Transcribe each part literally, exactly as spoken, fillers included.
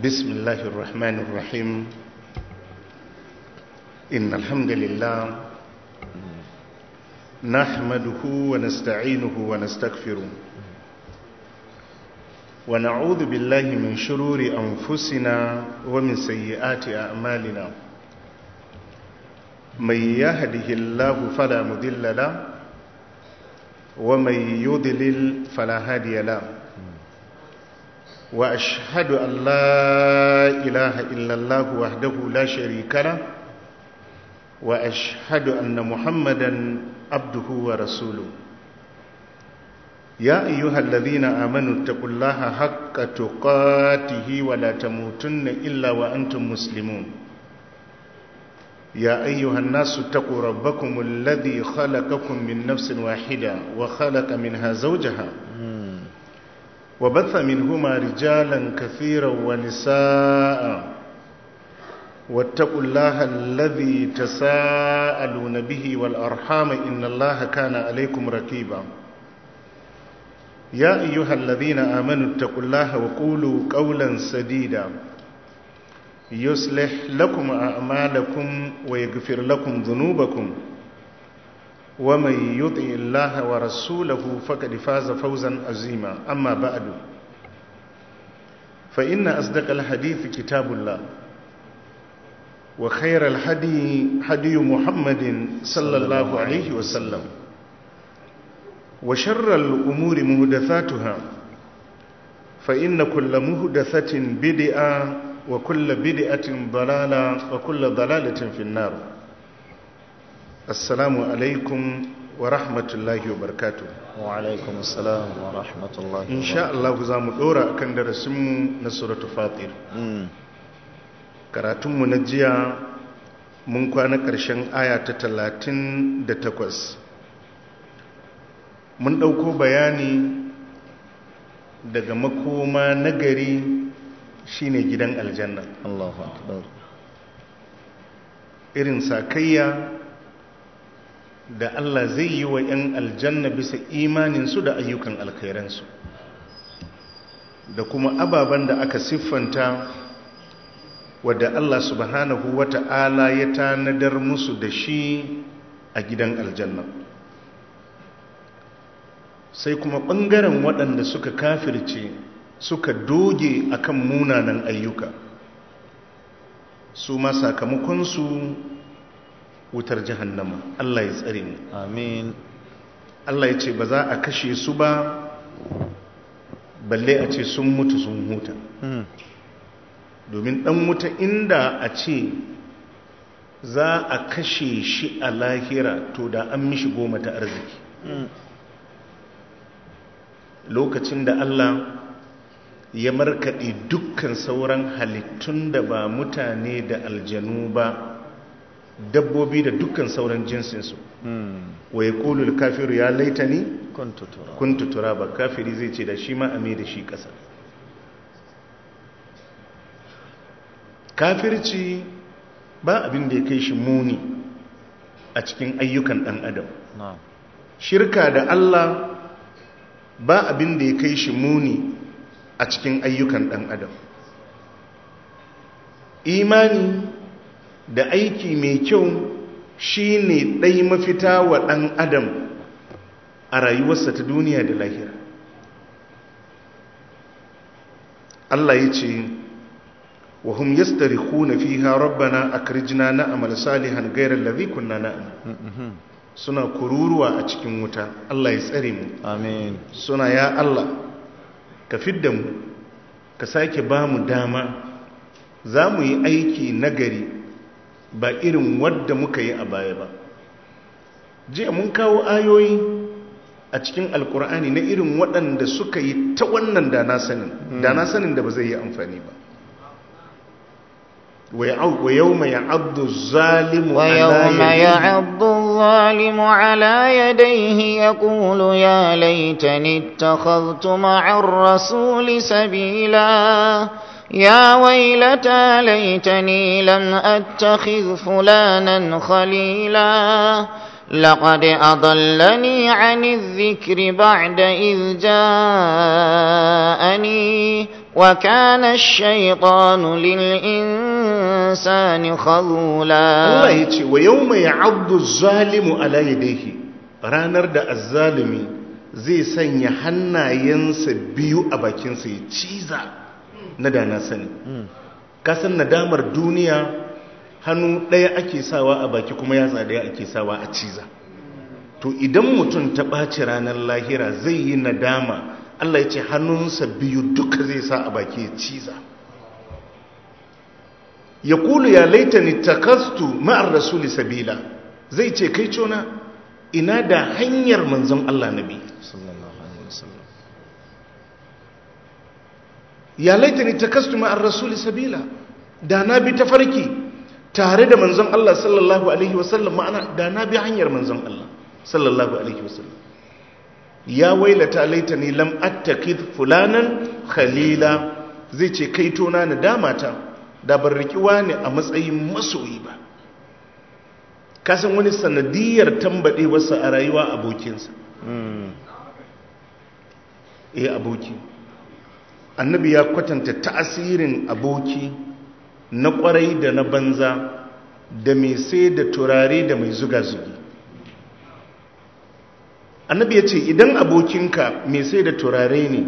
بسم الله الرحمن الرحيم. إن الحمد لله نحمده ونستعينه ونستغفره ونعوذ بالله من شرور أنفسنا ومن سيئات أعمالنا. من يهده الله فلا مضل له ومن يضلل فلا هادي له. وأشهد أن لا إله إلا الله وحده لا شريك له وأشهد أن محمدا عبده ورسوله. يا أيها الذين آمنوا اتقوا الله حق تقاته ولا تموتن إلا وأنتم مسلمون. يا أيها الناس اتقوا ربكم الذي خلقكم من نفس واحدة وخلق منها زوجها وبث منهما رجالا كثيرا ونساء واتقوا الله الذي تساءلون به والأرحام إن الله كان عليكم رقيبا. يا أيها الذين آمنوا اتقوا الله وقولوا قولا سديدا يصلح لكم أعمالكم ويغفر لكم ذنوبكم ومن يطع الله ورسوله فقد فاز فوزا عظيما. أما بعد فإن أصدق الحديث كتاب الله وخير الهدي هدي محمد صلى الله عليه وسلم وشر الأمور محدثاتها فإن كل محدثة بدعة وكل بدعة ضلالة وكل ضلالة في النار. السلام عليكم ورحمة الله وبركاته. وعليكم السلام ورحمة الله وبركاته. إن شاء الله زام دورا كان درسمو نسورة فاطر. karatunmu na jiya mun kwana ƙarshen aya ta talatin da takwas. Mun ɗauko bayani daga makoma nagari shine gidan aljanna. Allahu akbar. Irin sakayya da Allah zai yi wa 'yan aljanna bisa imaninsu da ayyukan alkhairansu da kuma ababen da aka siffanta wadda Allah subhanahu wata'ala ya tanadar musu da shi a gidan aljanna. Sai kuma ɓangaren waɗanda suka kafirce suka doge akan munanan ayyuka, su ma sakamakonsu wutar jahannama. Allah ya tsare mu. Amin. Allah ya ce ba za a kashe su ba balle a ce sun mutu sun huta. Domin ɗan wuta inda a ce za a kashe shi a lahira to da an mishi goma ta arziki. Lokacin da Allah ya markaɗe dukkan sauran halittun da ba mutane da aljanu ba, dabbobi da dukkan sauran jinsinsu, wa ya ƙolul kafiru ya laitani kuntu turaba. Kafiri zai ce da shi ma a mai da shi ƙasa. Kafirci ba abin da ya kai shi muni a cikin ayyukan ɗan adam. Shirka da Allah ba abin da ya kai shi muni a cikin ayyukan ɗan adam. Imani da aiki mai kyau shi ne ɗai mafita wa ɗan adam a rayuwarsa ta duniya da lahira. Allah ya ce wa hum yastarikhuna fiha rabbana akrijna na'mal salihan ghayra alladhi kunna na'mal. Suna kururuwa a cikin wuta. Allah ya tsare mu. Amin. Suna ya Allah ka fidda mu, ka sake ba mu dama za mu yi aiki nagari ba irin wadda muka yi a baya ba. Jiya mun kawo ayoyi a cikin alkur'ani na irin waɗanda suka yi ta wannan dana sanin dana sanin da ba zai yi amfani ba. ويوم يعض الظالم ويوم يعض الظالم على يديه يقول يا ليتني اتخذت مع الرسول سبيلا يا ويلتى ليتني لم أتخذ فلانا خليلا لقد أضلني عن الذكر بعد إذ جاءني وكان الشيطان للإنسان خذولا. Allah ya ce wa yawma ya'addu zalimu ala yadayhi, ranar da azzalimi zai sanya hannayensa biyu a bakinsa ya ciza na dana sani. Kasan nadamar duniya hannu ɗaya ake sawa a baki kuma yatsa ɗaya ake sawa a ciza. To idan mutum ta ɓaci ranar lahira zai yi nadama, Allah ya ce hannunsa biyu duka zai sa a baki ya ciza. Ya kulu ya laitani takastu ma'ar rasuli sabila, zai ce kai cona ina da hanyar manzon Allah nabi. Ya laitani takastu ma'ar rasuli sabila, da na bi tafarki tare da manzon Allah sallallahu alaihi wasallam, ma'ana da na bi hanyar manzon Allah sallallahu alaihi wasallam. Ya wailata laitani lam attakid fulanan khalila, zai ce kai tona na damata da ban rikiwa ne a matsayin masoyi ba. Kasan wani sanadiyar tambaɗe wasu a rayuwa abokinsa. Eh aboki, annabi ya kwatanta ta'asirin aboki na kwarai da na banza, da mai sai da turare da mai zuga zugi. Annabi ya ce idan abokinka mai sai da turare ne,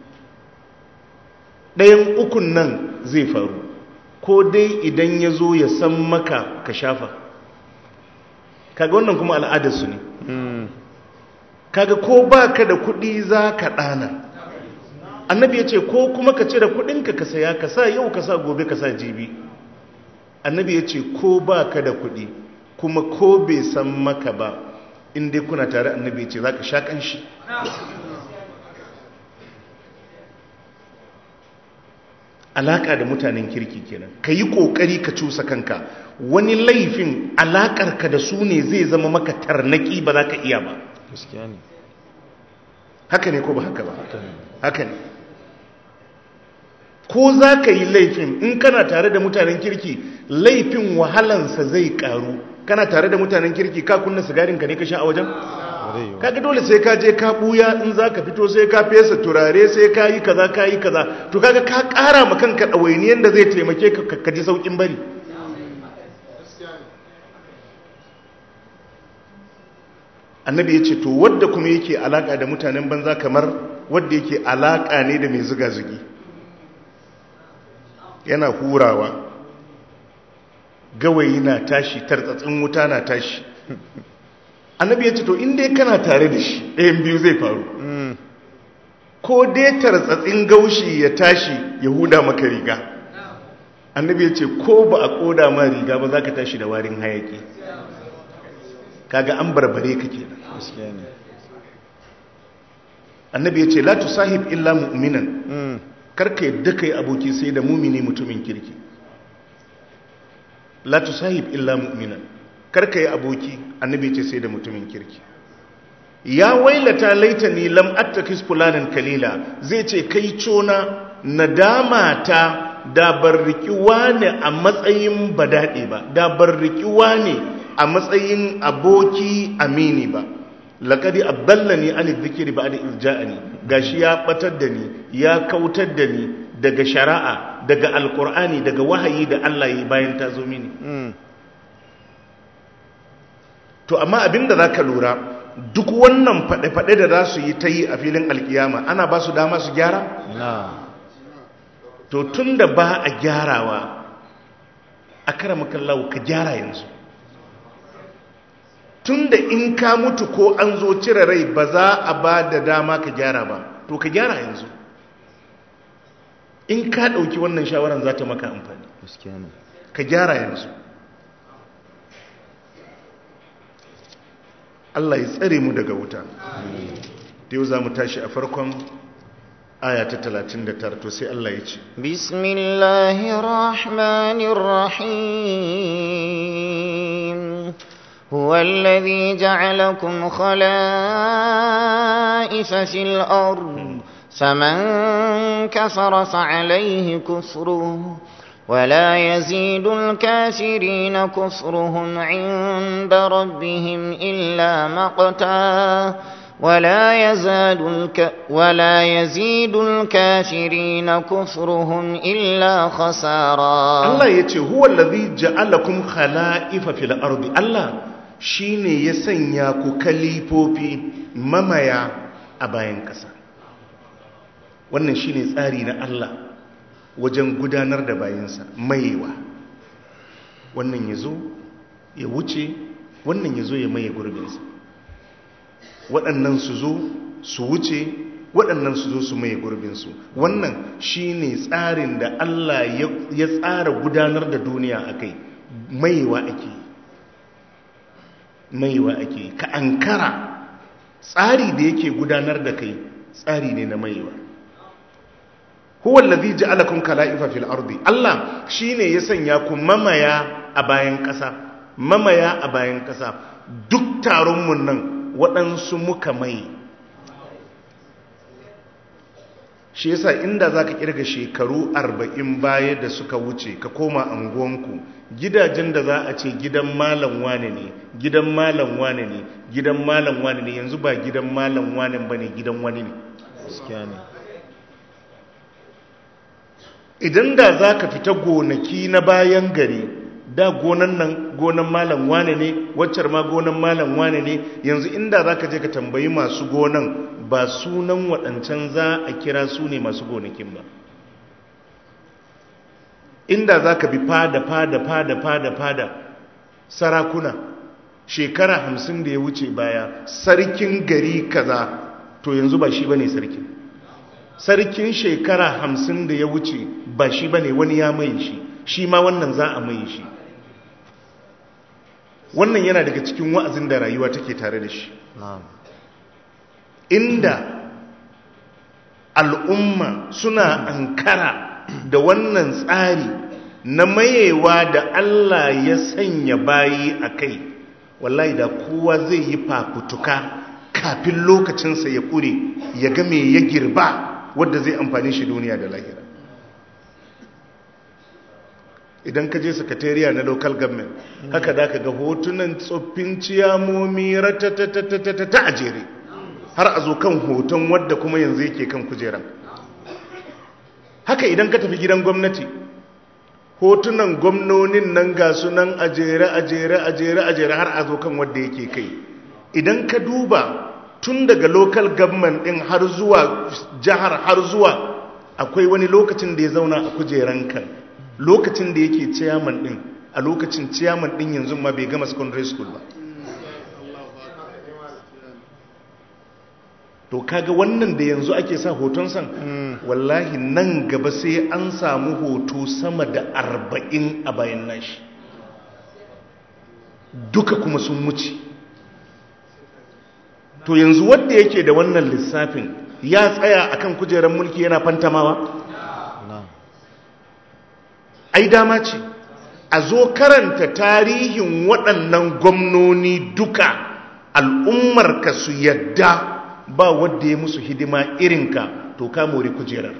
ɗayan ukun nan zai faru, ko dai idan ya zo ya san maka ka shafa, kaga wannan kuma al'adarsu ne. Kaga ko ba ka da kuɗi za ka ɗana, annabi ya ce ko kuma ka cire kuɗinka ka saya, ka sa yau ka sa gobe ka sa jibi. Annabi ya ce ko ba ka da kuɗi kuma ko bai san maka ba, in dai kuna tare, annabi ya ce za ka sha ƙanshi. Alaƙa da mutanen kirki kenan, ka yi ƙoƙari ka cusa kanka. Wani laifin alaƙarka da su ne zai zama maka tarnaki, ba za ka iya ba. Haka ne ko ba haka ba? Haka ne. Ko za ka yi laifin, in kana tare da mutanen kirki, laifin wahalansa zai ƙaru. Kana tare da mutanen kirki, ka kunna sigarinka ne ka sha a wajen? Kaga dole sai ka je ka buya, in za ka fito sai ka fesa turare, sai ka yi kaza ka yi kaza. To kaga ka ƙara ma kanka ɗawainiyar da zai taimake ka ka ji sauƙin bari. Annabi ya ce to wadda kuma yake alaƙa da mutanen banza kamar wadda yake alaƙa ne da mai zuga-zugi. Yana hurawa, gawayi na tashi, tartsatsin wuta na tashi. Annabi ya ce to inda kana tare da shi ɗayan biyu zai faru, ko dai tartsatsin gaushi ya tashi ya huda maka riga. Annabi ya ce ko ba a koda ma riga ba za ka tashi da warin hayaki. Kaga an barbare ka kenan. Annabi ya ce la tusahib illa mu'minan, karka yadda kai aboki sai da mumini mutumin kirki. La tusahib illa mu'minan, karka yi aboki, annabi ce sai da mutumin kirki. Ya wailata laitani lam attakis fulanan kalila, zai ce kai cona nadama ta da barriki wane a matsayin badade ba, da barriki wane a matsayin aboki amini ba. Laqad abdallani an dhikri ba'da irja'ani, gashi ya batar da ni, ya kautar da ni daga shari'a, daga alqur'ani, daga wahayi da Allah yi bayan ta zo mini. To amma abinda zaka lura, duk wannan fade-fade da za su yi ta yi a filin alkiyama, ana ba su dama su gyara? To tunda ba a gyarawa, akramakallahu ka gyara yanzu. Tunda in ka mutu ko an zo cire rai ba za a ba da dama ka gyara ba, to ka gyara yanzu. In ka ɗauki wannan shawaran za ta maka amfani, ka gyara yanzu. Allah ya tsare mu daga wuta. Da yau za mu tashi a farkon aya ta talatin da tara, to sai Allah ya ce Bismillahirrahmanirrahim. هو الذي جعلكم خلائف في الأرض فمن كفر فعليه كفره ولا يزيد الكافرين كفرهم عند ربهم إلا مقتا ولا يزال الك ولا يزيد الكافرين كفرهم إلا خسارا. Allah yace huwa allazi ja'alakum khala'ifa fil ardi. Allah shine ya sanya ku kalifofi mamaya a bayan ƙasa. Wannan shine tsari na Allah wajen gudanar da bayansa, mayewa. Wannan yazo ya wuce, wannan yazo ya maye gurbinsa. Waɗannan su zo su wuce, waɗannan su zo su maye gurbinsu. Wannan shine tsarin da Allah ya tsara gudanar da duniya akai. Mayewa ake mayewa ake ka ankara tsari da yake gudanar da kai tsari ne na mayewa. Huwa allazi ja'alakum khala'ifa fil ardi. Allah shine ya sanya ku mamaya a bayan ƙasa, mamaya a bayan ƙasa. Duk taron mun nan waɗansu muka mai. Shi yasa inda za ka ƙirga shekaru arba'in baya da suka wuce ka koma anguwanku, gidajen da za a ce gidan malam wane ne, gidan malam wane ne, gidan malam wane ne, yanzu ba gidan malam wane ba ne, gidan wani ne. Idan da za ka fita gonaki na bayan gari, da gonan nan gonan malam wane ne, waccar ma gonan malam wane ne, yanzu inda za ka je ka tambayi masu gonan, ba sunan waɗancan za a kira su ne masu gonakin ba. Inda za ka bi fada fada fada fada fada sarakuna shekara hamsin da ya wuce baya, sarkin gari kaza to yanzu ba shi ba ne sarkin. Sarkin shekara hamsin da ya wuce ba shi ba ne, wani ya mai shi, shi ma wannan za a mai shi. Wannan yana daga cikin wa'azin da rayuwa take tare da shi. Inda al'umma suna ankara da wannan tsari na mayewa da Allah ya sanya bayi a kai, wallahi da kowa zai yi fafutuka kafin lokacinsa ya ƙure, ya ga me ya girba wadda zai amfani shi duniya da lahira. Idan ka je sakatariya na local government, haka da ka ga hotunan tsoffin ciyamomi ratatatatata ta ajere, har a zo kan hoton wadda kuma yanzu yake kan kujeran. Haka idan ka tafi gidan gwamnati, hotunan gwamnonin nan ga sunan ajere ajere ajere ajere har a zo kan wadda yake kai. Idan ka duba tun daga local government din har zuwa jihar har zuwa, akwai wani lokacin da ya zauna a kujeran kan, lokacin da yake chairman din, a lokacin chairman din yanzu ma bai gama secondary school ba. To kaga wannan da yanzu ake sa hoton san, wallahi nan gaba sai an samu hoto sama da arba'in a bayan nashi, duka kuma sun wuce. To yanzu wanda yake da wannan lissafin ya tsaya akan kujerar mulki yana fantamawa? Ai dama ce a zo karanta tarihin waɗannan gwamnoni duka, al'ummarka su yadda ba wadda ya musu hidima irinka, to ka mori kujerar.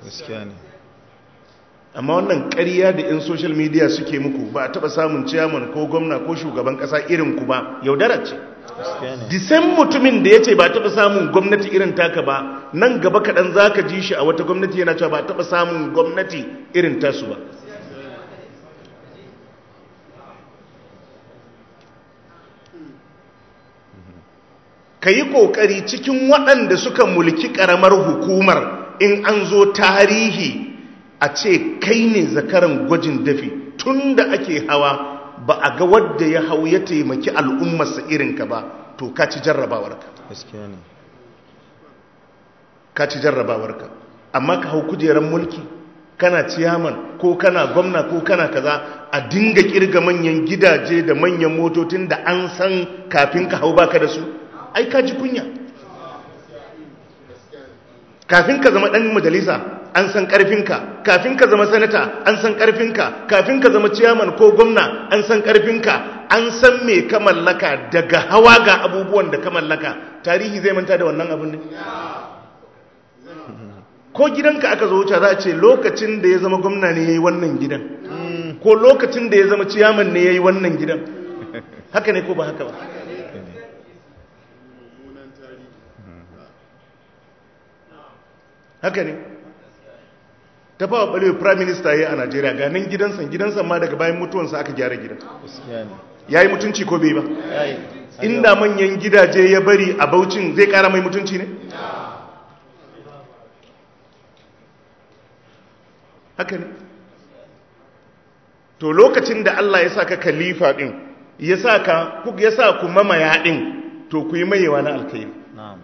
Amma wannan ƙarya da in social media suke muku, ba a taɓa samun chairman ko gwamna ko shugaban ƙasa irinku ba, yaudara ce. Disan mutumin da ya ce ba taɓa samun gwamnati irin taka ba, nan gaba kaɗan za ka ji shi a wata gwamnati yana cewa ba taɓa samun gwamnati irin tasu ba. Ka yi ƙoƙari cikin waɗanda suka mulki ƙaramar hukumar, in an zo tarihi a ce kai ne zakaran gwajin dafi, tun da ake hawa ba a ga wadda ya hau ya taimaki al'ummarsa irinka ba, to ka ci jarrabawarka. Ka ci jarrabawarka. Amma ka hau kujerar mulki, kana ciyaman ko kana gwamna ko kana kaza, a dinga kirga manyan gidaje da manyan motocin da an san kafin ka hau baka da su. Ai ka ji kunya. Kafin ka zama ɗan majalisa an san ƙarfinka, kafin ka zama sanata an san ƙarfinka, kafin ka zama ciyaman ko gwamna an san ƙarfinka, an san me ka mallaka, daga hawa ga abubuwan da ka mallaka. Tarihi zai manta da wannan abin ne? Ko gidanka aka zo wuce za a ce lokacin da ya zama gwamna ne ya yi wannan gidan, ko lokacin da ya zama ciyaman ne ya yi wannan gidan. Haka ne ko ba haka ba? haka ne ta fawa ɓalewa prime minister ya yi a Najeriya ganin gidansa gidansa ma daga bayan mutuwansa aka gyara gidan ya yi mutunci ko bai ba inda manyan gidaje ya bari a Bauchin zai ƙara mai mutunci ne haka ne to lokacin da Allah ya saka khalifa din ya saka ku ya sa ku mamaya din to ku yi mayewa na alkhairi na'am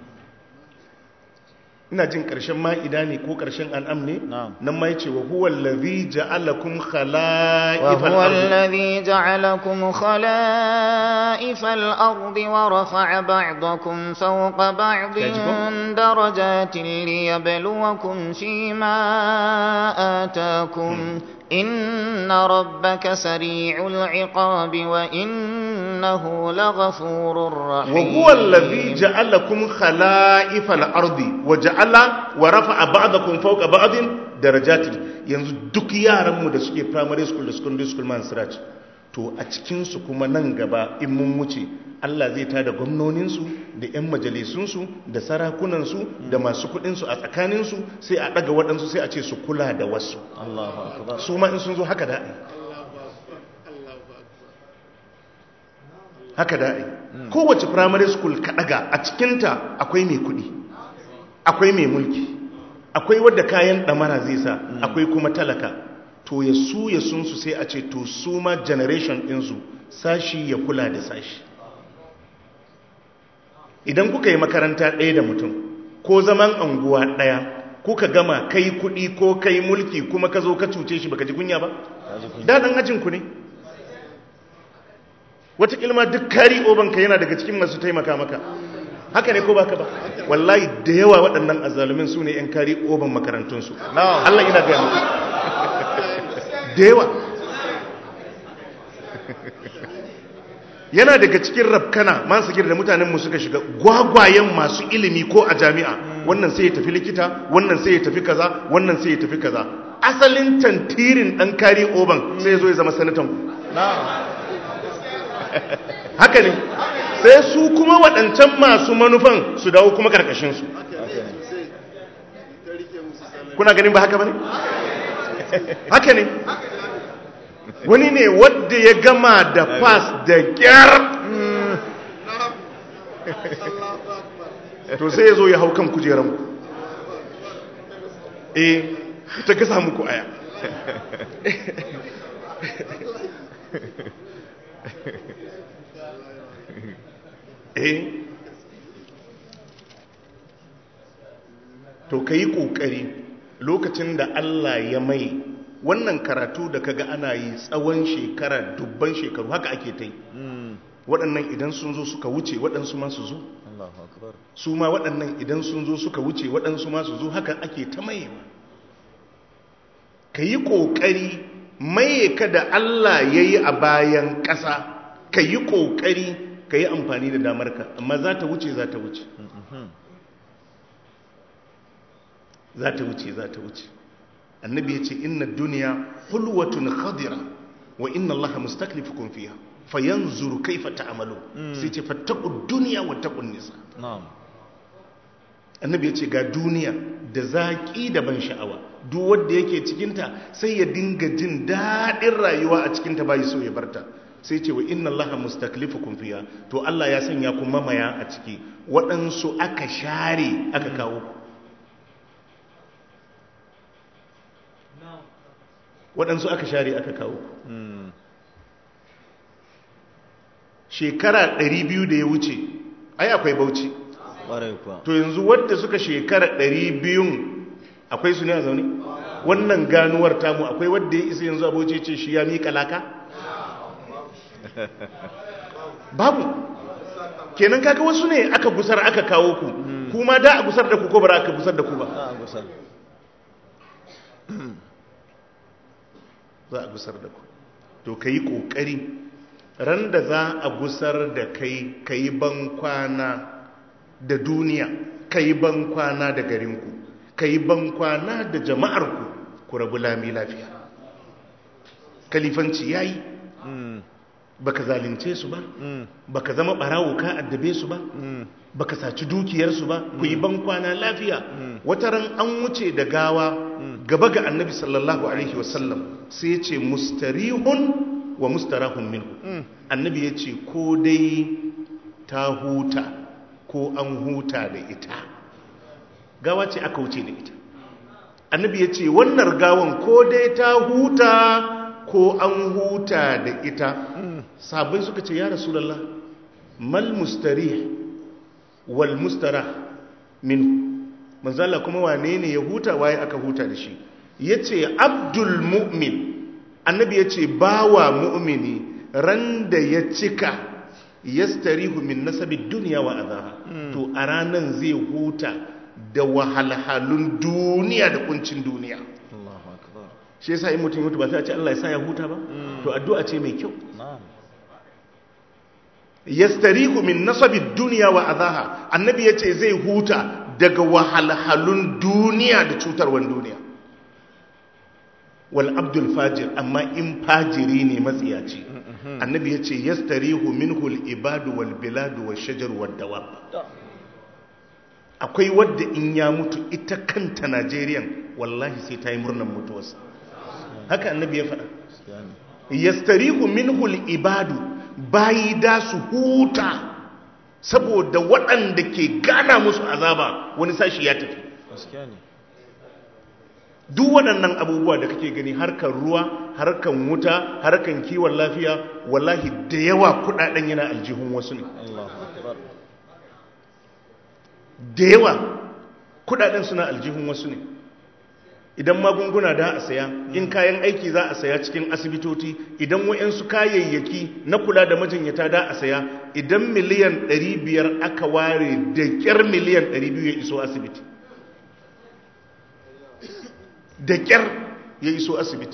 ina jin karshen ma'ida ne ko karshen an'am ne nan ma yace wa huwa allazi ja'alakum khala'ifal ardi wa huwa allazi ja'alakum khala'ifal ardi wa rafa'a ba'dakum fawqa ba'din darajatin liyabluwakum fima ataakum inna rabbaka sari'ul 'iqabi wa innahu laghafurur rahim wa huwa allazi ja'alakum khala'ifal ardi wa ja'ala wa rafa'a ba'dakum fawqa ba'din darajatin yanzu duk yaran mu da suke primary school da secondary school man siraj to a cikin su kuma nan gaba in mun wuce Allah zai tada gwamnonin su da ƴan majalisun su da sarakunan su da masu kudin su a tsakanin su sai a daga waɗansu sai a ce su kula da wasu Allahu akbar su ma in sun zo haka da'i haka da'i kowace primary school ka daga a cikinta akwai mai kudi akwai mai mulki akwai wadda kayan damara zai sa akwai kuma talaka to ya su ya sun su sai a ce to su ma generation ɗinsu sashi ya kula da sashi idan kuka yi makaranta ɗaya da mutum ko zaman anguwa ɗaya kuka gama kai kudi ko kai mulki kuma ka zo ka cuce shi baka ji kunya ba daɗin ajinku ne wataƙilma duk kari obanka yana daga cikin masu taimaka maka haka ne ko baka ba wallahi da yawa waɗannan azalumin su ne 'yan kari oban makarantunsu Allah yana gaya muku da yawa yana daga cikin rafkana masu gida da mutanenmu suka shiga gwagwayen masu ilimi ko a jami'a wannan sai ya tafi likita wannan sai ya tafi kaza wannan sai ya tafi kaza asalin tantirin ɗan kari oban sai ya zo ya zama sanatan ku haka ne sai su kuma waɗancan masu manufan su dawo kuma ƙarƙashinsu kuna ganin ba haka ba ne? haka ne wani ne wadda ya gama da fas da ƙyar to sai ya zo ya hau kan kujeranku eh ta ka samu ku aya eh to ka yi ƙoƙari lokacin da Allah ya mai wannan karatu da kaga ana yi tsawon shekara dubban shekaru haka ake ta yi waɗannan idan sun zo suka wuce waɗansu ma su zo su ma waɗannan idan sun zo suka wuce waɗansu ma su zo haka ake ta mayewa ka yi ƙoƙari maye ka da Allah ya yi a bayan ƙasa ka yi ƙoƙari ka yi amfani da damarka amma za ta wuce za ta wuce za ta wuce za ta wuce annabi ya ce inna duniya hulwatun khadira wa inna allaha mustaklifukum fiha fayanzuru kaifa ta'malu sai ce fattaqud dunya wa taqun nisa na'am annabi ya ce ga duniya da zaki da ban sha'awa duk wanda yake cikin ta sai ya dinga jin dadin rayuwa a cikin ta bai so ya barta sai ce wa inna allaha mustaklifukum fiha to Allah ya sanya ku mamaya a ciki waɗansu aka share aka kawo ku waɗansu aka share aka kawo shekara ɗari biyu da ya wuce ai akwai Bauchi to yanzu wadda suka shekara ɗari biyun akwai su ne a zaune wannan ganuwar tamu akwai wadda ya isa yanzu a Bauchi ce shi ya miƙa laka babu kenan kaga wasu ne aka gusar aka kawo ku kuma da a gusar da ku ko bara aka gusar da ku ba za a gusar da ku to ka yi ƙoƙari ran da za a gusar da kai ka yi bankwana da duniya ka yi bankwana da garinku ka yi bankwana da jama'arku ku rabu lami lafiya kalifanci ya yi baka zalunce su ba baka zama barawo ka addabe su ba baka saci dukiyarsu ba ku yi ban kwana lafiya. wata ran an wuce da gawa gaba ga annabi sallallahu alaihi wasallam sai ya ce mustarihun wa mustarahun minhu. annabi ya ce ko dai ta huta ko an huta da ita. gawa ce aka wuce da ita. annabi ya ce wannan gawan ko dai ta huta ko an huta da ita. sahabbai suka ce ya rasulullah mal mustarih wal mustarah minhu, manzo Allah kuma wane ne ya huta waye aka huta da shi? yace abdul mu'min. annabi yace bawa mu'mini randa ya cika yastarihu min nasabid dunya wa adhaha, to a ranan zai huta da wahalhalun duniya da kuncin duniya. Allahu akbar. shi yasa in mutum mutu ba sai a ce Allah ya sa ya huta ba? to addu'a ce mai kyau. yastarihu min nasabid dunya wa adhaha, annabi yace zai huta daga wahalhalun duniya da cutarwan duniya. wal abdul fajir, amma in fajiri ne matsiyaci, annabi yace yastarihu minhu al ibadu wal biladu wash shajar wad dawab. akwai wadda in ya mutu ita kanta Najeriya wallahi sai ta yi murnan mutuwarsa. haka annabi ya faɗa. yastarihu minhu al ibadu, bayi da su huta saboda waɗanda ke gana musu azaba wani sashi ya tafi. duk waɗannan abubuwa da kake gani, harkar ruwa, harkar wuta, harkar kiwon lafiya, wallahi da yawa kuɗaɗen yana aljihun wasu ne. da yawa kuɗaɗen suna aljihun wasu ne. idan magunguna da a saya, in kayan aiki za a saya cikin asibitoci, idan wayansu kayayyaki na kula da majinyata da a saya, idan miliyan ɗari biyar aka ware da ƙyar miliyan ɗari biyu ya iso asibiti. da ƙyar ya iso asibiti.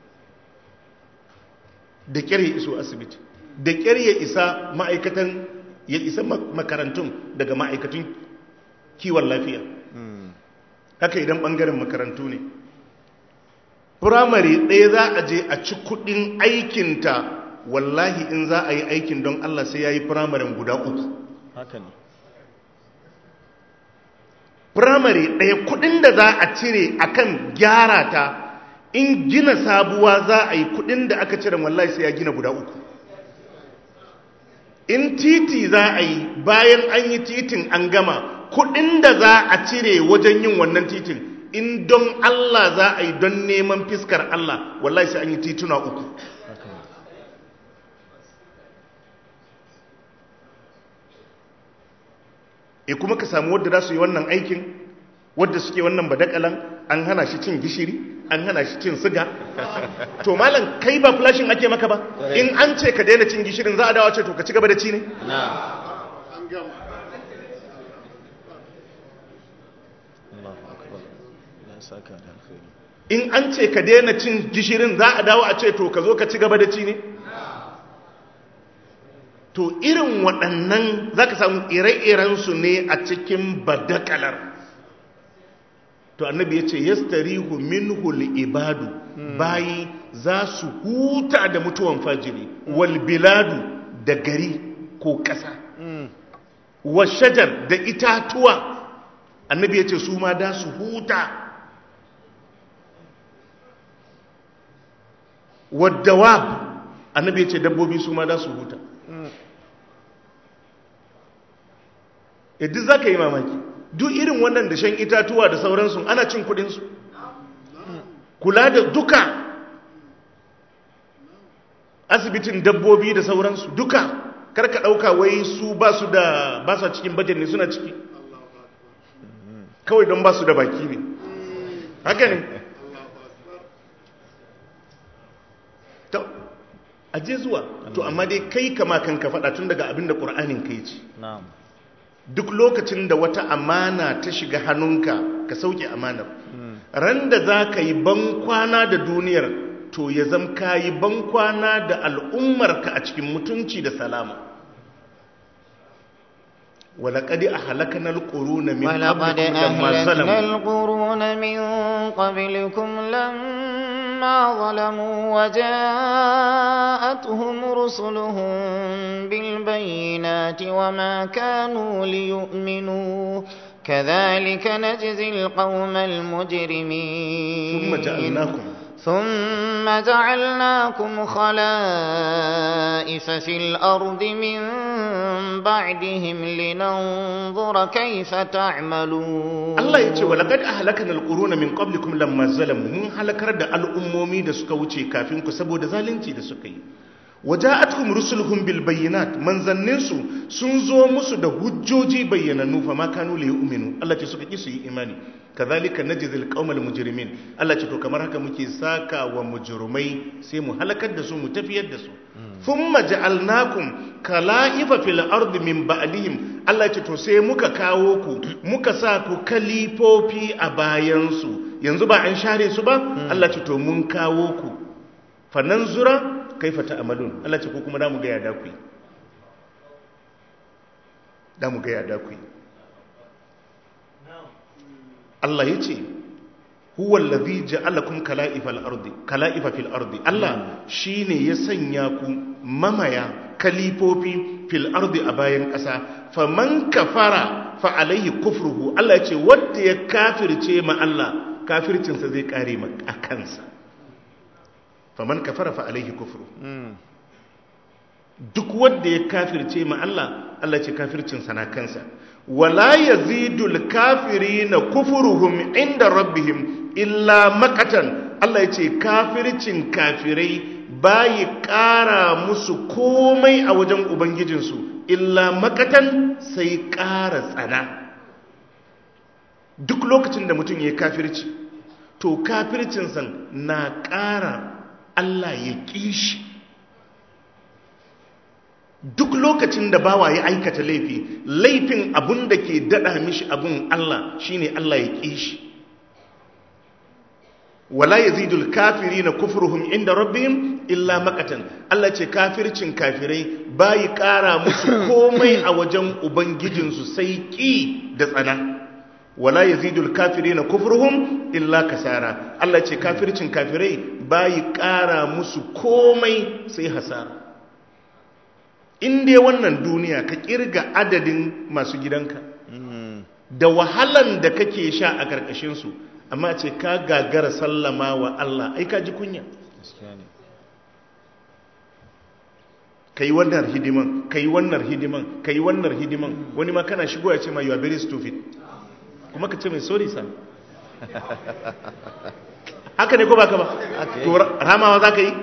da ƙyar ya iso asibiti. da ƙyar ya isa ma'aikatan, ya isa makarantun daga ma'aikatun kiwon lafiya. haka idan ɓangaren makarantu ne, firamare ɗaya za a je a ci kuɗin aikinta, wallahi in za a yi aikin don Allah sai ya yi firamaren guda uku. haka ne. firamare ɗaya kuɗin da za a cire a kan gyara ta, in gina sabuwa za a yi kuɗin da aka cire wallahi sai ya gina guda uku. in titi za a yi, bayan an yi titin an gama, kudin da za a cire wajen yin wannan titin, in don Allah za a yi, don neman fiskar Allah, wallahi sai an yi tituna uku. e kuma ka samu wadda za su yi wannan aikin, wadda suke wannan badakalan, an hana shi cin gishiri, an hana shi cin siga. to malam kai ba flashin ake maka ba? in an ce ka daina cin gishirin za a dawo ce to ka ci gaba da ci ne? in an ce ka daina cin gishirin za a dawo a ce to ka zo ka ci gaba da ci ne? to irin waɗannan za ka samu ire-irensu ne a cikin badakalar. to annabi ya ce yastarihu minhul ibadu, bayi za su huta da mutuwan fajiri, wal biladu da gari ko ƙasa, wa shajar da itatuwa, annabi ya ce su ma da su huta, wa dawab, annabi ya ce dabbobi su ma da su huta. yadda za ka yi mamaki, duk irin wannan da shan itatuwa da sauransu ana cin kudinsu, kula da duka asibitin dabbobi da sauransu duka, karka ɗauka wai su ba su da, ba su cikin bajet ne, suna ciki kawai don ba su da baki ne. haka ne. to aje zuwa to, amma dai kai kama kan ka faɗa tun daga abin da ƙur'anin ka yi ci. duk lokacin da wata amana ta shiga hannunka, ka sauke amanar. ran da za ka yi bankwana da duniyar, to ya zam ka yi bankwana da al'ummarka a cikin mutunci da salama. ولقد أهلكنا القرون من قبلكم لما ظلموا القرون من قبلكم لما ما ظلموا وجاءتهم رسلهم بالبينات وما كانوا ليؤمنوا كذلك نجزي القوم المجرمين ثم جعلناكم ثم جعلناكم خلائف في الأرض من بعدهم لننظر كيف تعملون Allah ya ce wa laqad ahlakana alquruna min qablikum lamma zalamu mun halakar da al'ummomi da suka wuce kafin ku saboda zalunci da suka yi waja'atuhum rusuluhum bil bayyinat manzanninsu sun zo musu da hujjoji bayyananu fa ma kanu li yu'minu Allah ce suka ki su yi imani kazalika najzil qaumal mujrimin Allah ce to kamar haka muke saka wa mujrimai sai mu halakar da su mu tafiyar da su thumma ja'alnakum kala'ifa fil ardi min ba'dihim Allah ce to sai muka kawo ku muka sa ku kalifofi a bayan su yanzu ba an share su ba Allah ce to mun kawo ku fananzura kaifa ta'malun Allah ce ko kuma damu ga ya da ku damu ga ya da ku Allah yace huwa allazi ja'alakum kala'ifal ardi kala'ifa fil ardi Allah shine ya sanya ku mamaya kalifofi fil ardi a bayan ƙasa faman kafara fa alaihi kufruhu Allah yace wanda ya kafirce ma Allah kafircinsa zai kare a kansa faman kafara fa alaihi kufru duk wanda ya kafirce ma Allah Allah ce kafircin sa na kansa wala yazidul kafirina kufruhum inda rabbihim illa makatan Allah ya ce kafircin kafirai bayi ƙara musu komai a wajen ubangijinsu illa makatan sai ƙara tsana duk lokacin da mutum ya kafirci to kafircinsa na ƙara Allah ya ƙi shi duk lokacin da bawa ya aikata laifi laifin abun da ke daɗa mishi abun Allah shine Allah ya ƙi shi wala yazidul kafirina kufruhum inda rabbihim illa maqatan Allah ce kafircin kafirai bayi ƙara musu komai a wajen ubangijinsu sai ƙi da tsana wala yazidul kafirina kufruhum illa kasara Allah ce kafircin kafirai bayi ƙara musu komai sai hasara in dai wannan duniya ka kirga adadin masu gidanka da wahalan da kake sha a karkashin su amma ce ka gagara sallama wa Allah ai ka ji kunya kai wannan hidiman kai wannan hidiman kai wannan hidiman wani ma kana shigo ya ce ma you are very stupid kuma ka ce mai sorry sa haka ne ko baka ba to ramawa za ka yi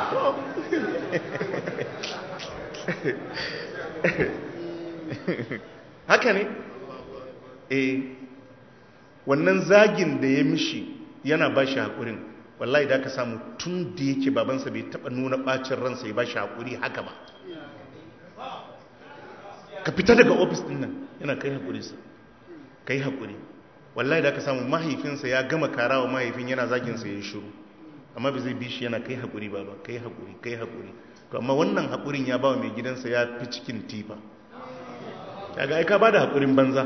haka ne eh wannan zagin da ya mishi yana ba shi haƙurin wallahi da ka samu tun da yake babansa bai taɓa nuna ɓacin ransa ya ba shi haƙuri haka ba ka fita daga ofis ɗin nan yana kai haƙurinsa ka yi haƙuri wallahi da ka samu mahaifinsa ya gama karawa mahaifin yana zaginsa ya yi shiru amma bai zai bi shi yana kai haƙuri ba ba kai haƙuri kai haƙuri to amma wannan haƙurin ya ba wa mai gidansa ya fi cikin tifa ya ga aika ba da haƙurin banza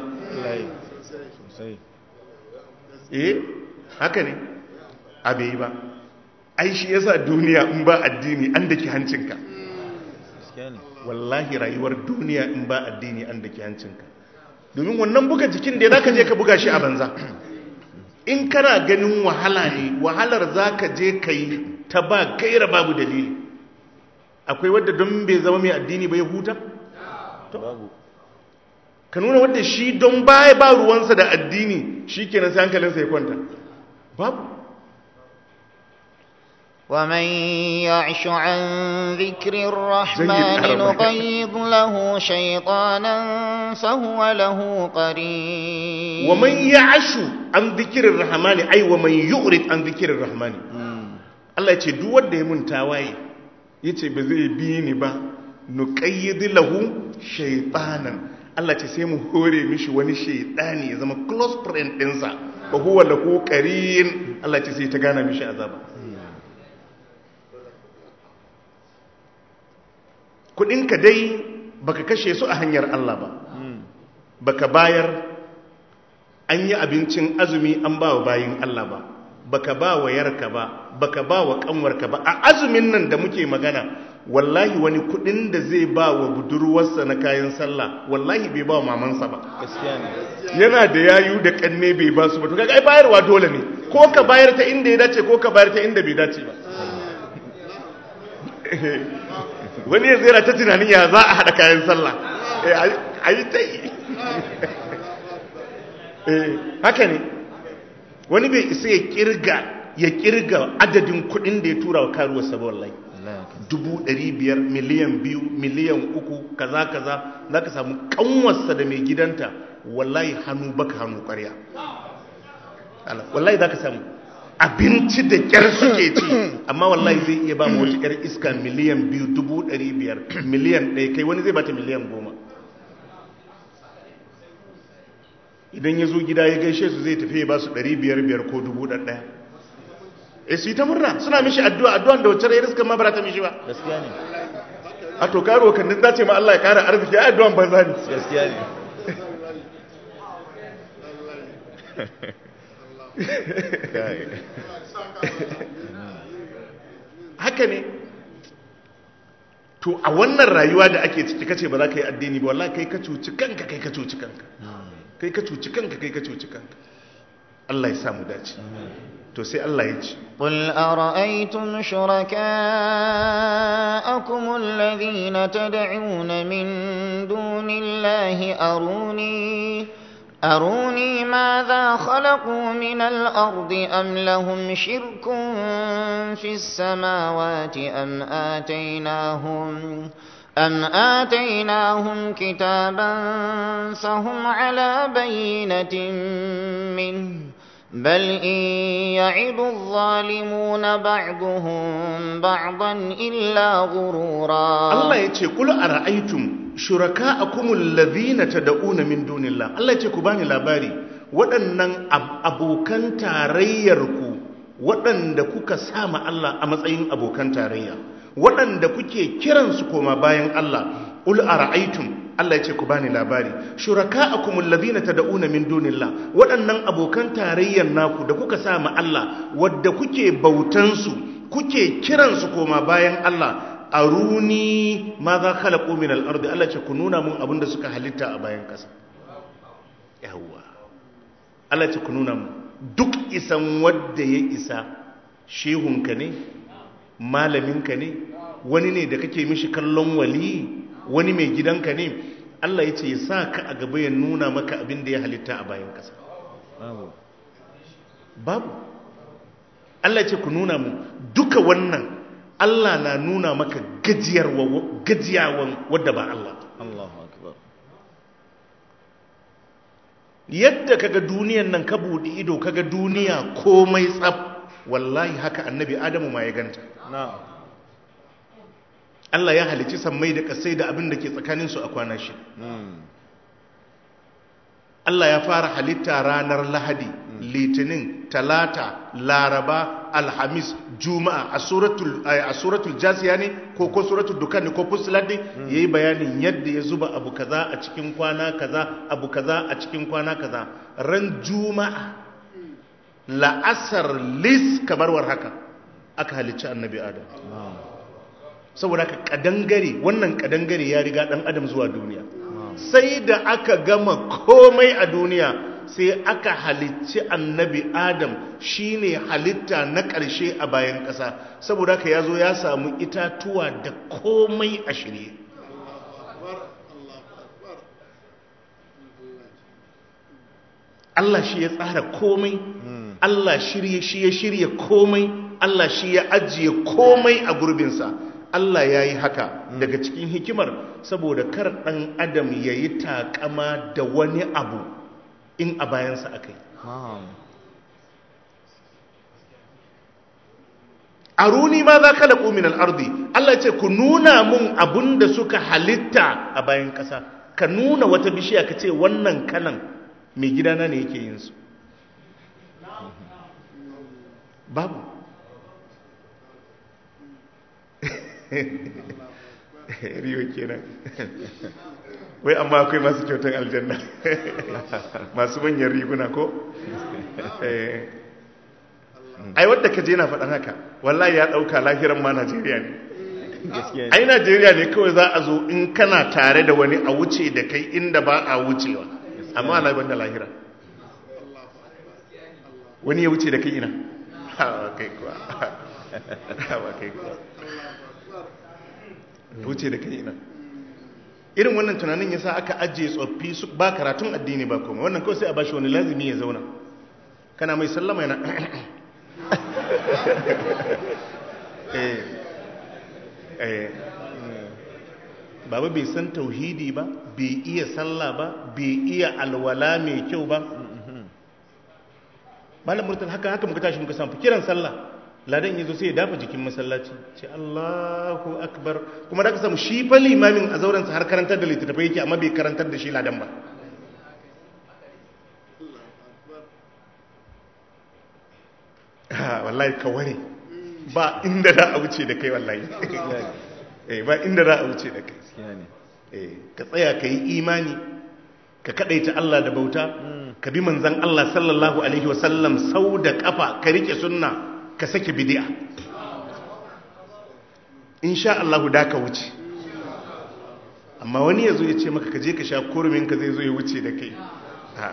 eh haka ne abe ba ai shi yasa duniya in ba addini an daki hancinka wallahi rayuwar duniya in ba addini an daki hancinka domin wannan buga jikin da zaka je ka buga shi a banza in kana ganin wahala ne wahalar zaka je kai ta ba gaira babu dalili akwai wadda don bai zama mai addini ba ya huta babu ka nuna wadda shi don baya ba ruwansa da addini shi kenan sai hankalinsa ya kwanta babu ومن يعش عن ذكر الرحمن نقيض له شيطانا فهو له قرين ومن يعش عن ذكر الرحمن أي ومن يعرض عن ذكر الرحمن الله يقول duk wanda ya mun tawaye yace ba zai bi ni ba nuqayyid lahu shaytanan Allah ce sai mu hore mishi wani shaytani ya zama close friend ɗinsa fa huwa lahu qarin Allah ce sai ta gana mishi azaba kudinka dai baka kashe su a hanyar Allah ba baka bayar an yi abincin azumi an ba wa bayin Allah ba baka ba wa yarka ba baka ba wa kanwarka ba a azumin nan da muke magana wallahi wani kudin da zai ba wa budurwarsa na kayan sallah wallahi bai ba wa mamansa ba gaskiya ne yana da yayu da kanne bai ba su ba to kaga ai bayarwa dole ne ko ka bayar ta inda ya dace ko ka bayar ta inda bai dace ba wani ya zera ta tunanin ya za a hada kayan sallah a yi ta yi haka ne wani bai isa ya kirga ya kirga adadin kudin da ya tura wa karuwarsa ba wallahi dubu ɗari biyar miliyan biyu miliyan uku kaza kaza za ka samu kanwarsa da mai gidanta wallahi hannu baka hannu ƙwarya wallahi za ka samu abinci da kyar suke ci amma wallahi zai iya ba mu wata kyar iska miliyan biyu dubu ɗari biyar miliyan ɗaya kai wani zai bata miliyan goma idan ya zo gida ya gaishe su zai tafi ya ba su ɗari biyar biyar ko dubu ɗaya e su yi ta murna suna mishi addu'a addu'an da wacce rayar suka ma ba ta mishi ba gaskiya ne a to karo kan din zace ma Allah ya kara arziki ai addu'an banza ne gaskiya ne haka ne to a wannan rayuwa da ake ciki kace ba za ka yi addini ba wallahi kai ka cuci kanka kai ka cuci kanka kai ka cuci kanka kai ka cuci kanka Allah ya samu dace to sai Allah ya ce qul ara'aytum shuraka'akum alladhina tad'una min dunillahi aruni aruni madha khalaqu min al-ardi am lahum shirkun fis samawati am ataynahum أم آتيناهم كتابا فهم على بينة منه بل إن يعد الظالمون بعضهم بعضا إلا غرورا الله يقول أرأيتم شركاءكم الذين تدعون من دون الله الله يقول باني لاباري waɗannan abokan tarayyarku waɗanda kuka sama Allah a matsayin abokan tarayya waɗanda kuke kiransu koma bayan Allah ul ara'aytum Allah yace ku bani labari shuraka'akum alladhina tad'una min dunillah waɗannan abokan tarayyar naku da kuka sa ma Allah wadda kuke bautan su kuke kiransu koma bayan Allah aruni ma za khalaqu min al-ardi Allah yace ku nuna mun abinda suka halitta a bayan ƙasa yawa Allah yace ku nuna mun duk isan wadda ya isa shehunka ne malaminka ne wani ne da kake mishi kallon wali wani mai gidanka ne Allah ya ce ya sa ka a gaba ya nuna maka abin da ya halitta a bayan ƙasa babu babu Allah ya ce ku nuna mu duka wannan Allah na nuna maka gajiyawan wadda ba Allah Allahu akbar yadda kaga duniyan nan ka buɗe ido kaga duniya komai tsaf wallahi haka annabi Adamu ma ya ganta Allah ya halici sammai da kasai da abin da ke tsakaninsu a kwana shi Allah ya fara halitta ranar Lahadi Litinin Talata Laraba Alhamis Juma'a a suratul a suratul Jasiya ne ko ko suratul Dukan ne ko Fussilat ne yayi bayanin yadda ya zuba abu kaza a cikin kwana kaza abu kaza a cikin kwana kaza ran Juma'a la'asar lis kabarwar haka aka halicci annabi Adam saboda ka kadangare wannan kadangare ya riga dan Adam zuwa duniya sai da aka gama komai a duniya sai aka halicci annabi Adam shine halitta na ƙarshe a bayan ƙasa saboda ka yazo ya samu itatuwa da komai a shirye Allah shi ya tsara komai Allah shirye shi ya shirye komai Allah shi ya ajiye komai a gurbinsa Allah ya yi haka daga cikin hikimar saboda kar ɗan adam ya yi takama da wani abu in a bayansa aka yi aruni ma za ka laƙo min al'ardi Allah ce ku nuna mun abun da suka halitta a bayan ƙasa ka nuna wata bishiya ka ce wannan kalan mai gidana ne yake yin su babu riyo kenan wai amma akwai masu kyautar aljanna masu manyan riguna ko ai wanda kaje yana faɗan haka wallahi ya ɗauka lahiran ma Najeriya ne ai Najeriya ne kawai za a zo in kana tare da wani a wuce da kai inda ba a wucewa amma Allah ban da lahira wani ya wuce da kai ina ha kai kuwa ha kai kuwa wuce da kai ina irin wannan tunanin yasa aka ajiye tsoffi su ba karatun addini ba kuma wannan kawai sai a bashi wani lazimi ya zauna kana mai sallama yana eh eh baba bai san tauhidi ba bai iya sallah ba bai iya alwala mai kyau ba malam murtal haka haka muka tashi muka samu kiran sallah ladan yazo sai ya dafa jikin masallaci ce Allahu akbar kuma da ka samu shi fa limamin a zauren sa har karantar da littattafai yake amma bai karantar da shi ladan ba ha wallahi ka ware ba inda za a wuce da kai wallahi eh ba inda za a wuce da kai eh ka tsaya ka yi imani ka kadaita Allah da bauta ka bi manzon Allah sallallahu alaihi wasallam sau da kafa ka rike sunna ka sake bid'a insha Allah da ka wuce amma wani yazo ya ce maka ka je ka sha kurmin ka zai zo ya wuce da kai ha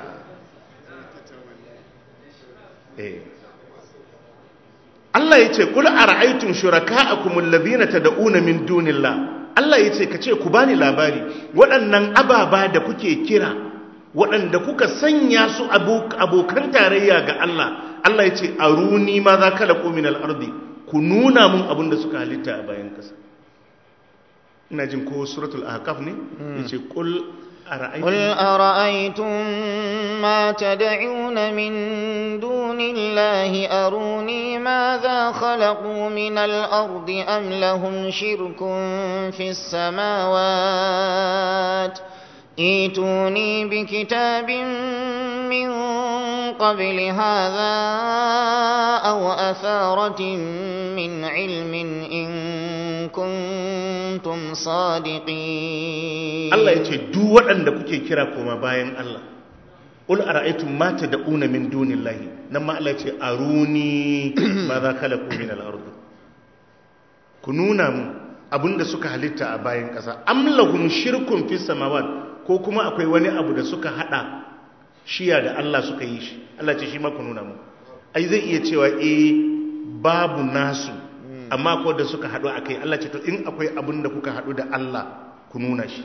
eh Allah yace kul ara'aytum shuraka'akum alladhina tad'una min dunillah Allah yace kace ku bani labari waɗannan ababa da kuke kira waɗanda kuka sanya su abokan tarayya ga Allah Allah ya ce aruni ma za ka laƙo min al'ardi ku nuna mun abin da suka halitta a bayan ƙasa ina jin ko suratul ahqaf ne ya ce ƙul ara'aytum ma tad'una min dunillahi aruni ma za khalaqu min al'ardi am lahum shirkun fis samawati ائتوني بكتاب من قبل هذا أو أثارة من علم إن كنتم صادقين الله يقول دو waɗanda kuke kira koma bayan Allah ul ara'aytum ma tad'una min dunillahi nan ma Allah yace aruni ma za khalaqu min al-ard ku nuna mu abinda suka halitta a bayan ƙasa am lahum shirkun fis samawati ko kuma akwai wani abu da suka hada shiya da Allah suka yi shi Allah ce shi ma ku nuna mu ai zai iya cewa eh babu nasu amma ko da suka hadu akai Allah ce to in akwai abin da kuka hadu da Allah ku nuna shi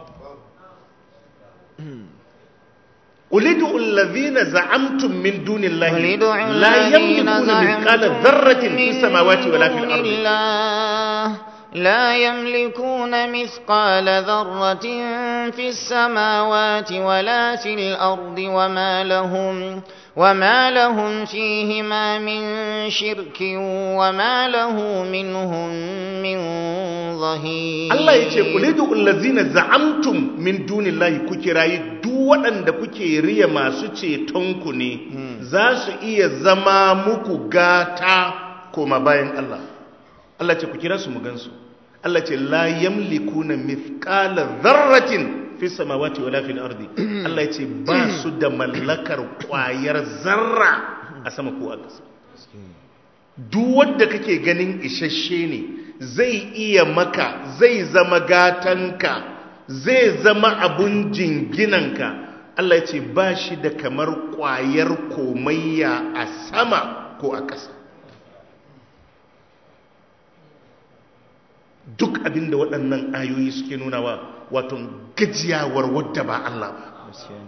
ulidu allazina za'amtum min dunillahi la yamlikuna mithqala dharratin fis samawati wala fil ardi لا يملكون مثقال ذرة في السماوات ولا في الأرض وما لهم وما لهم فيهما من شرك وما له منهم من ظهير الله يقول قل الذين زعمتم من دون الله كوكراي duk waɗanda kuke riya masu cetonku ne za su iya zama muku gata koma bayan Allah Allah ce ku kira su mu gansu Allah ce la yamlikuna mithqala dharratin fi samawati wala fil ardi Allah ce ba su da mallakar kwayar zarra a sama ko a ƙasa duk wanda kake ganin isasshe ne zai iya maka zai zama gatanka zai zama abun jinginanka Allah ce ba shi da kamar kwayar komayya a sama ko a ƙasa duk abinda waɗannan ayoyi suke nunawa wato gajiyawar wadda ba Allah ba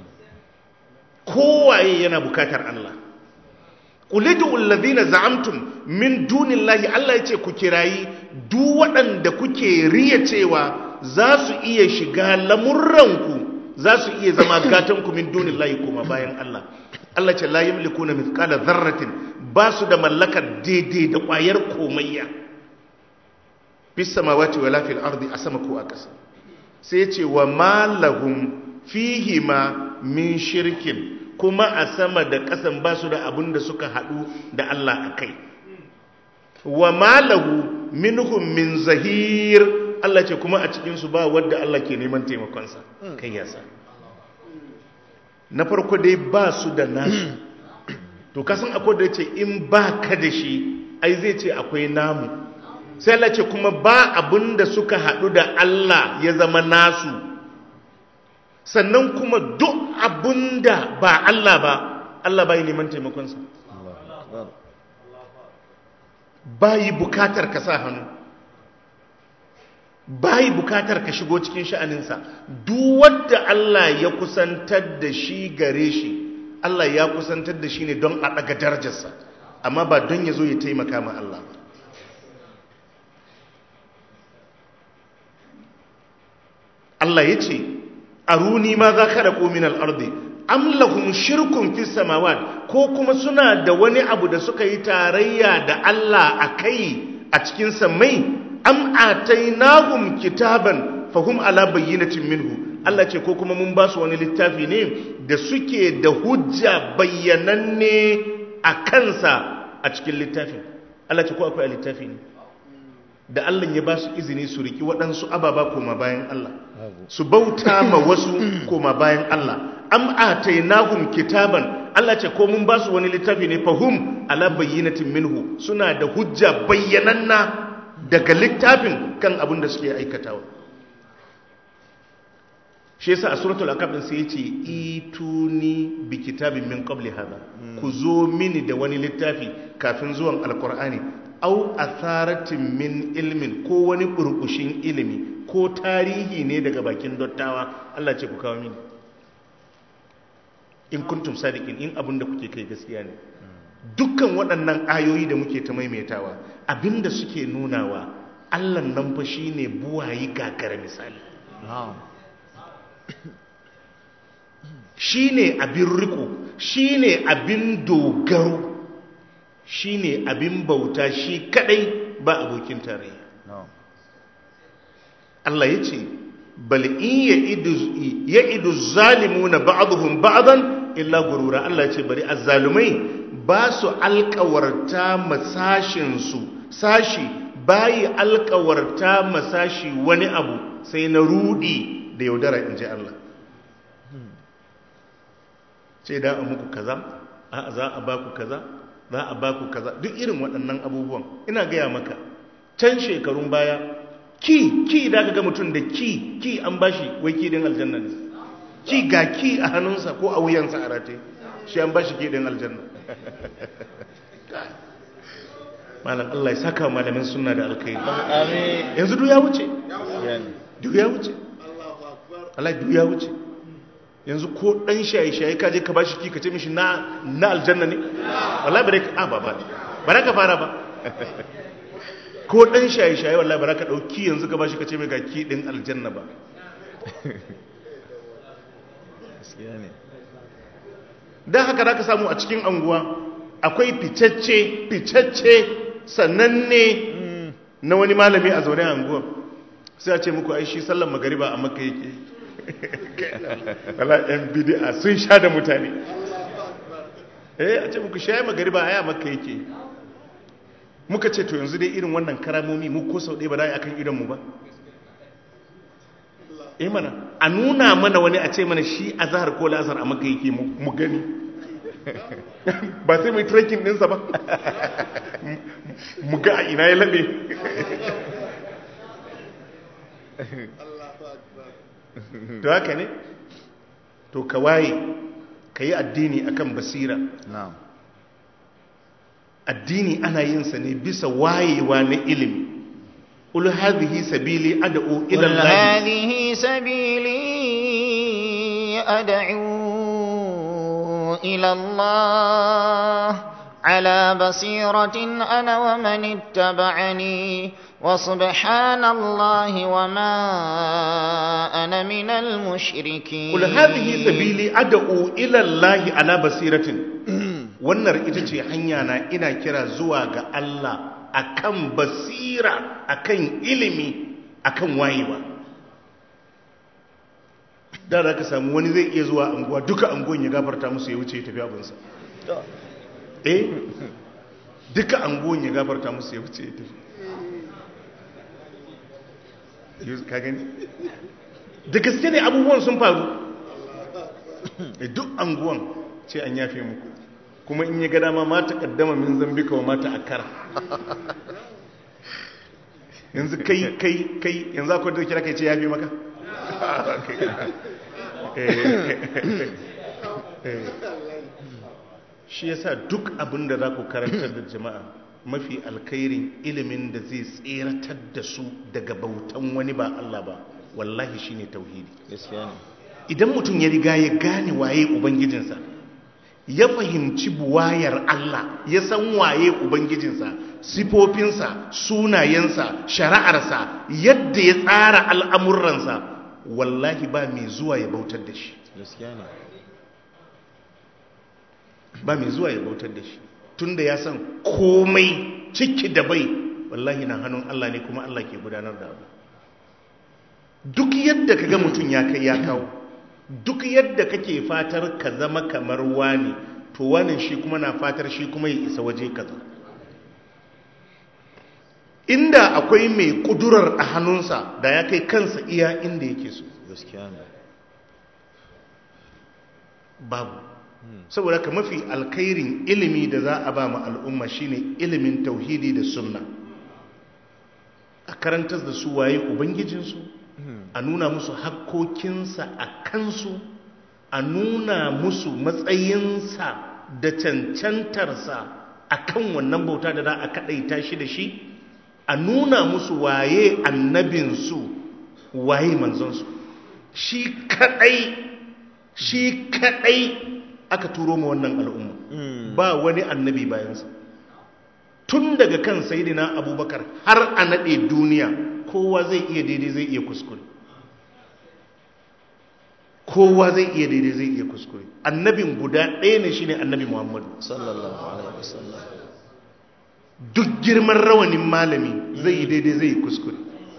kowaye yana bukatar Allah qulidu allazina za'amtum min dunillahi Allah yace ku kirayi duk waɗanda kuke riya cewa za su iya shiga lamurranku za su iya zama gatanku min dunillahi kuma bayan Allah Allah ce la yamlikuna mithqala dharratin ba su da mallakar daidai da ƙwayar komayya bis samawati wala fil ardi asama ko akasa sai ya ce wa ma lahum fihi ma min shirkin kuma a sama da kasan ba su da abin da suka hadu da Allah akai wa ma lahu minhum min zahir Allah ce kuma a cikin su ba wanda Allah ke neman taimakon sa kai yasa na farko dai ba su da nasu to kasan akwai da ce in ba ka da shi ai zai ce akwai namu, sai Allah ce kuma ba abin da suka haɗu da Allah ya zama nasu, sannan kuma duk abin da ba Allah ba Allah bai neman taimakonsa, bai bukatar ka sa hannu, bai bukatar ka shigo cikin sha'aninsa. Duk wanda Allah ya kusantar da shi gare shi, Allah ya kusantar da shi ne don a ɗaga darajarsa, amma ba don ya zo ya taimaka ma Allah ba. Allah ya ce aruni ma za ka raƙo min al'ardi am lahum shirkun fi samawat, ko kuma suna da wani abu da suka yi tarayya da Allah a kai a cikin sammai, am atainahum kitaban fahum ala bayyinatin minhu. Allah ce ko kuma mun ba su wani littafi ne da suke da hujja bayyananne a kansa a cikin littafin. Allah ce ko akwai a littafi ne da Allah ya ba su izini su riki waɗansu ababa koma bayan Allah, su bauta ma wasu koma bayan Allah. Am atainahum kitaban, Allah ce ko mun ba su wani littafi ne fahum ala bayyinatin minhu, suna da hujja bayyananna daga littafin kan abin da suke aikatawa. Shi yasa a suratul aqab din sai yace ituni bi kitabin min qabli hada, ku zo mini da wani littafi kafin zuwan alqur'ani, au atharatin min ilmin, ko wani burkushin ilimi ko tarihi ne daga bakin dottawa. Allah ce ku kawo mini in kuntum sadiqin, in abin da kuke kai gaskiya ne. Dukkan waɗannan ayoyi da muke ta maimaitawa abinda suke nunawa Allah nan fa shine buwayi gagara misali, shine abin riko, shine abin dogaro, shine abin bauta, shi kadai ba abokin tarayya. Allah ya ce bal in ya'idu zalimuna ba'dhum ba'dan illa gurura. Allah ya ce bari azzalumai ba su alkawarta masashinsu, sashi bayi alkawarta masashi wani abu sai na rudi da yaudara, in ji Allah. ce da a muku kaza, a za a baku kaza, za a baku kaza, duk irin waɗannan abubuwan. Ina gaya maka can shekarun baya ki ki da ga mutum da ki ki an bashi wai ki din aljanna ne, ki ga ki a hannunsa ko a wuyansa a rataye, shi an bashi ki din aljanna. Malam Allah ya saka malamin sunna da alkhairi. Amin. Yanzu duk ya wuce. Duk ya wuce. Allah duk ya wuce. Yanzu ko dan shaye-shaye ka je ka bashi ki ka ce mishi na na aljanna ne? Wallahi bare ka a baba. Bara ka fara ba. Ko dan shaye-shaye wallahi bara ka dauki yanzu ka bashi ka ce mai ga ki din aljanna ba. Gaskiya ne. Dan haka zaka samu a cikin anguwa akwai ficacce ficacce sananne na wani malami a zaune a anguwa, sai a ce muku ai shi sallan magariba a Makka yake. Wala yan bid'a sun sha da mutane. Eh a ce muku shi magariba ai a Makka yake. Muka ce to yanzu dai irin wannan karamomi mu ko sau ɗaya ba dai akan idan mu ba. Eh mana a nuna mana wani a ce mana shi azhar ko la'asar a Makka yake mu gani. Ba sai mai trekking ɗinsa ba. Mu ga a ina ya laɓe. To haka ne? To ka waye, ka yi addini akan basira. Addini ana yin sa ne bisa wayewa na ilimi. Ul hadhihi sabili ad'u ila Allah. Ul hadhihi sabili ad'u ila Allah ala basiratin ana wa man ittaba'ani wa subhanallahi wa ma ana minal mushrikin. Qul hadhihi sabili ad'u ila Allah ala basiratin. Wannan ita ce hanya na, ina kira zuwa ga Allah akan basira, akan ilimi, akan wayewa. Da za ka samu wani zai iya zuwa anguwa duka anguwan ya gafarta musu ya wuce ya tafi abinsa. Eh duka anguwan ya gafarta musu ya wuce ya tafi. Ka gani? Da gaske ne abubuwan sun faru. Duk anguwan ce an yafe muku. kuma in ya ga dama ma ta kaddama min zambika wa mata akara. Yanzu kai kai kai yanzu akwai da kira kai ce yafi maka. Shi yasa duk abin da za ku karantar da jama'a mafi alkhairin ilimin da zai tseratar da su daga bautan wani ba Allah ba wallahi shine tauhidi. gaskiya ne. Idan mutum ya riga ya gane waye ubangijinsa, ya fahimci buwayar Allah, ya san waye ubangijinsa, sifofinsa, sunayensa, shari'arsa, yadda ya tsara al'amuransa, wallahi ba mai zuwa ya bautar da shi. gaskiya ne. ba mai zuwa ya bautar da shi tunda ya san komai ciki da bai wallahi na hannun Allah ne, kuma Allah ke gudanar da abu. Duk yadda kaga mutum ya kai ya kawo, duk yadda kake fatar ka zama kamar wani, to wannan shi kuma na fatar shi kuma ya isa waje kaza. Inda akwai mai kudurar a hannunsa da ya kai kansa iya inda yake so. gaskiya ne. Babu. Saboda ka mafi alkhairin ilimi da za a ba mu al'umma shine ilimin tauhidi da sunna. A karantar da su waye ubangijinsu, a nuna musu hakkokinsa a kansu, a nuna musu matsayinsa da cancantarsa a kan wannan bauta da za a kaɗaita shi da shi, a nuna musu waye annabinsu, waye manzonsu. Shi kaɗai, shi kaɗai aka turo ma wannan al'umma. Ba wani annabi bayansa. Tun daga kan sayidina Abubakar har a naɗe duniya, kowa zai iya daidai zai iya kuskure. Kowa zai iya daidai zai iya kuskure. Annabin guda ɗaya ne shine annabi Muhammadu sallallahu alaihi wasallam. Duk girman rawanin malami zai yi daidai zai yi kuskure.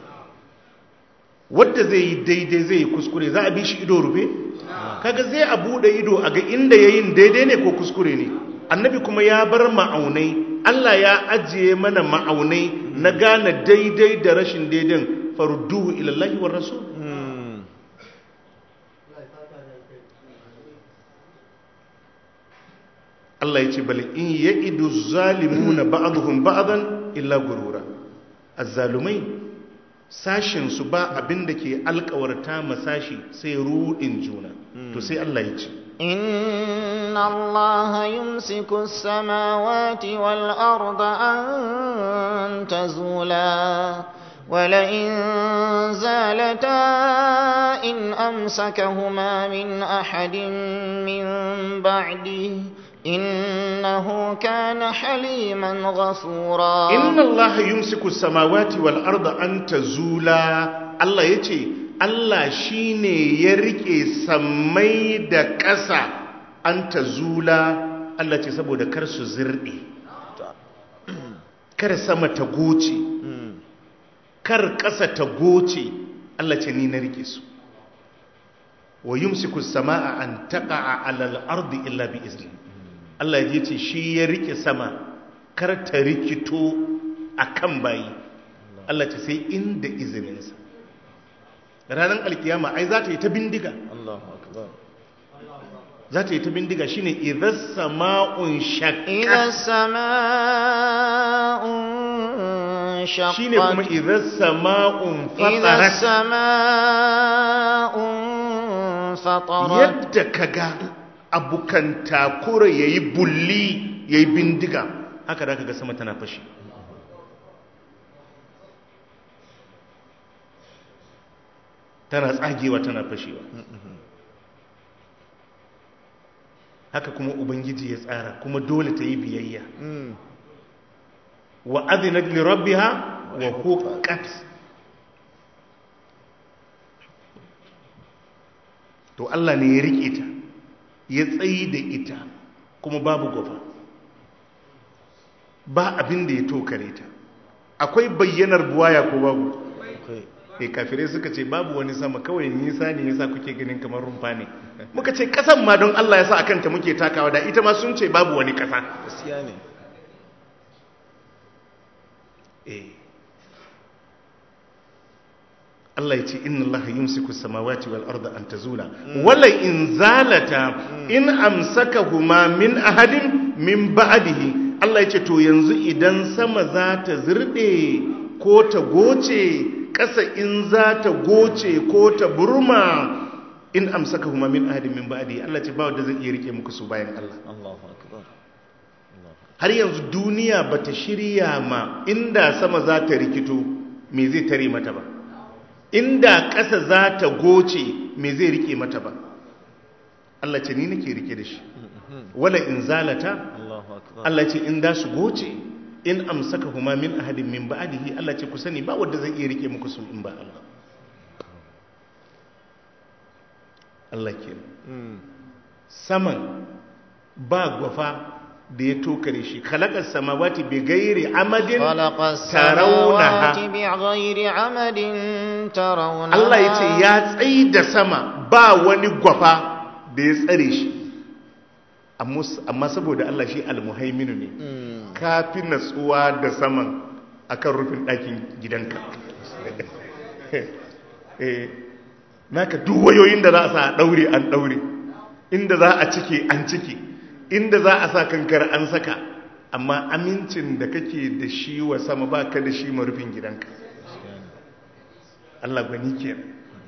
Wadda zai yi daidai zai yi kuskure za a bi shi ido rufe? Kaga zai a buɗe ido a ga inda yayin daidai ne ko kuskure ne. Annabi kuma ya bar ma'aunai, Allah ya ajiye mana ma'aunai na gane daidai da rashin daidan, farudduhu ilallahi wa rasul. Allah ya ce bal in ya'idu zalimuna ba'dhum ba'dan illa gurura. Azzalumai sashin su ba abinda ke alƙawarta masashi sai rudin juna. To sai Allah ya ce إن الله يمسك السماوات والأرض أن تزولا ولئن زالتا إن أمسكهما من أحد من بعده إنه كان حليما غفورا. إن الله يمسك السماوات والأرض أن تزولا. الله يتي Allah shi ne ya rike sammai da ƙasa an ta zula. Allah ce saboda kar su zirɗe, kar sama ta goce, kar ƙasa ta goce. Allah ce ni na rike su. Wa yumsiku sama'a an taqa'a 'alal ardi illa bi izni. Allah ya ce shi ya rike sama kar ta rikito akan bayi. Allah ce sai inda izininsa. Ranar alkiyama ai za ta yi ta bindiga. Allahu akbar. Za ta yi ta bindiga shine idhas sama'un shaqqat. Idhas sama'un shaqqat. Shine kuma idhas sama'un fatarat. Idhas sama'un fatarat. Yadda kaga abukan takura yayi bulli yayi bindiga, haka da kaga sama tana fashi. Tana tsagewa tana fashewa. Haka kuma ubangiji ya tsara, kuma dole ta yi biyayya. Wa adhinat li rabbiha wa huqqat. To Allah ne ya rike ta, ya tsayi da ita, kuma babu gofa. Ba abin da ya tokare ta. Akwai bayyanar buwaya ko babu? E kafirai suka ce babu wani sama, kawai nisa ne yasa kuke ganin kamar rumfa ne. Muka ce kasan ma don Allah yasa akan ta muke takawa, da ita ma sun ce babu wani kasa. Gaskiya ne. Eh. Allah ya ce inna Allah yumsiku samawati wal arda an tazula wala in zalata in amsakahuma min ahadin min ba'dihi Allah ya ce to yanzu idan sama za ta zirɗe ko ta goce ƙasa in za ta goce ko ta burma in amsaka huma min ahadin min ba'dihi Allah ce ba wanda zai iya rike muku su bayan Allah Allahu akbar. har yanzu duniya bata shirya ma inda sama za ta rikito me zai tare mata ba, inda ƙasa za ta goce me zai rike mata ba. Allah ce ni nake rike da shi. Wala in zalata Allah ce in da su goce in amsaka huma min ahadin min ba'dihi Allah ce ku sani ba wanda zai iya rike muku su in ba Allah. Allah ke saman ba gwafa da ya tokare shi khalaqa samawati bi ghairi amadin tarawunaha bi ghairi amadin tarawunaha Allah yace ya tsayi da sama ba wani gwafa da ya tsare shi amma saboda Allah shi almuhaiminu ne kafi natsuwa da saman akan rufin ɗakin gidanka eh naka duk wayoyin da za a sa a daure an daure, inda za a cike an cike, inda za a sa kankar an saka, amma amincin da kake da shi wa sama ba ka da shi marufin gidanka. Allah gwani ke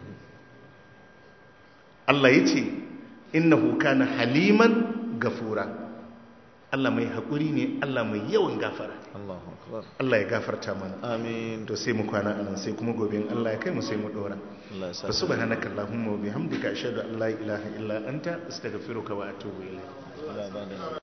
Allah ya ce innahu kana haliman gafura. Allah mai haƙuri ne, Allah mai yawan gafara. Allah ya gafarta mana. Amin. To sai mu kwana anan sai kuma gobe in Allah ya kai mu sai mu dora. Fa subhanaka allahumma wa bihamdika ashhadu an la ilaha illa anta astaghfiruka wa atubu ilayk.